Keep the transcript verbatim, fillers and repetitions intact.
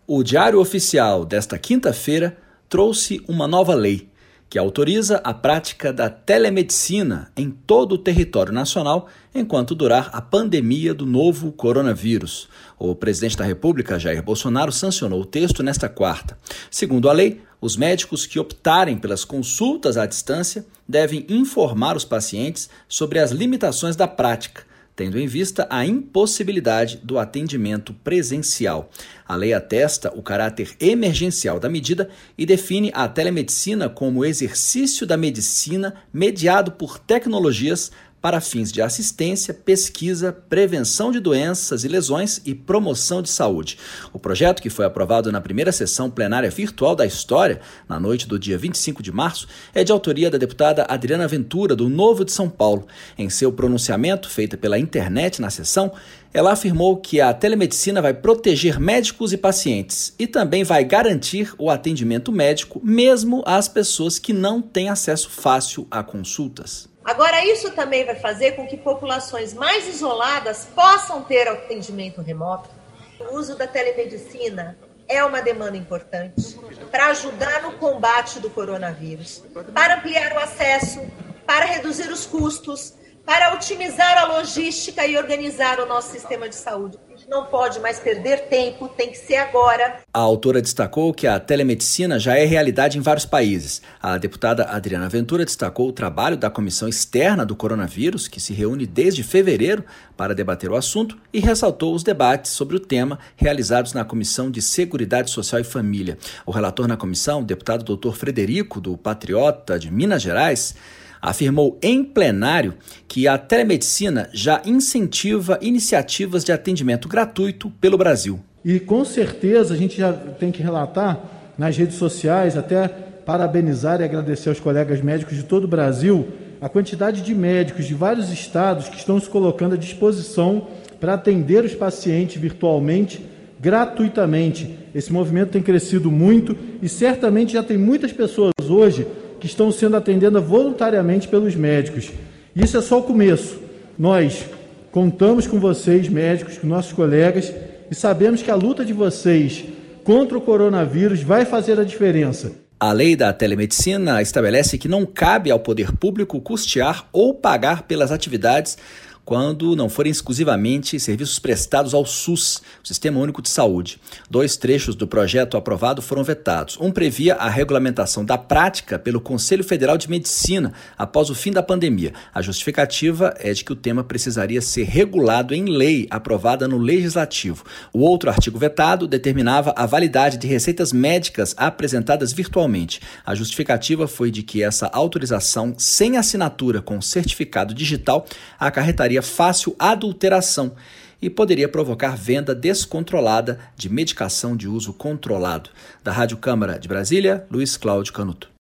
O Diário Oficial desta quinta-feira trouxe uma nova lei que autoriza a prática da telemedicina em todo o território nacional enquanto durar a pandemia do novo coronavírus. O presidente da República, Jair Bolsonaro, sancionou o texto nesta quarta. Segundo a lei, os médicos que optarem pelas consultas à distância devem informar os pacientes sobre as limitações da prática, tendo em vista a impossibilidade do atendimento presencial. A lei atesta o caráter emergencial da medida e define a telemedicina como exercício da medicina mediado por tecnologias para fins de assistência, pesquisa, prevenção de doenças e lesões e promoção de saúde. O projeto, que foi aprovado na primeira sessão plenária virtual da história, na noite do dia vinte e cinco de março, é de autoria da deputada Adriana Ventura, do Novo de São Paulo. Em seu pronunciamento, feito pela internet na sessão, ela afirmou que a telemedicina vai proteger médicos e pacientes e também vai garantir o atendimento médico mesmo às pessoas que não têm acesso fácil a consultas. Agora, isso também vai fazer com que populações mais isoladas possam ter atendimento remoto. O uso da telemedicina é uma demanda importante para ajudar no combate do coronavírus, para ampliar o acesso, para reduzir os custos, para otimizar a logística e organizar o nosso sistema de saúde. A gente não pode mais perder tempo, tem que ser agora. A autora destacou que a telemedicina já é realidade em vários países. A deputada Adriana Ventura destacou o trabalho da Comissão Externa do Coronavírus, que se reúne desde fevereiro para debater o assunto, e ressaltou os debates sobre o tema realizados na Comissão de Seguridade Social e Família. O relator na comissão, o deputado doutor Frederico, do Patriota de Minas Gerais, afirmou em plenário que a telemedicina já incentiva iniciativas de atendimento gratuito pelo Brasil. E com certeza a gente já tem que relatar nas redes sociais, até parabenizar e agradecer aos colegas médicos de todo o Brasil, a quantidade de médicos de vários estados que estão se colocando à disposição para atender os pacientes virtualmente, gratuitamente. Esse movimento tem crescido muito e certamente já tem muitas pessoas hoje que estão sendo atendidas voluntariamente pelos médicos. Isso é só o começo. Nós contamos com vocês, médicos, com nossos colegas, e sabemos que a luta de vocês contra o coronavírus vai fazer a diferença. A lei da telemedicina estabelece que não cabe ao poder público custear ou pagar pelas atividades quando não forem exclusivamente serviços prestados ao SUS, o Sistema Único de Saúde. Dois trechos do projeto aprovado foram vetados. Um previa a regulamentação da prática pelo Conselho Federal de Medicina após o fim da pandemia. A justificativa é de que o tema precisaria ser regulado em lei aprovada no Legislativo. O outro artigo vetado determinava a validade de receitas médicas apresentadas virtualmente. A justificativa foi de que essa autorização sem assinatura com certificado digital acarretaria fácil adulteração e poderia provocar venda descontrolada de medicação de uso controlado. Da Rádio Câmara de Brasília, Luiz Cláudio Canuto.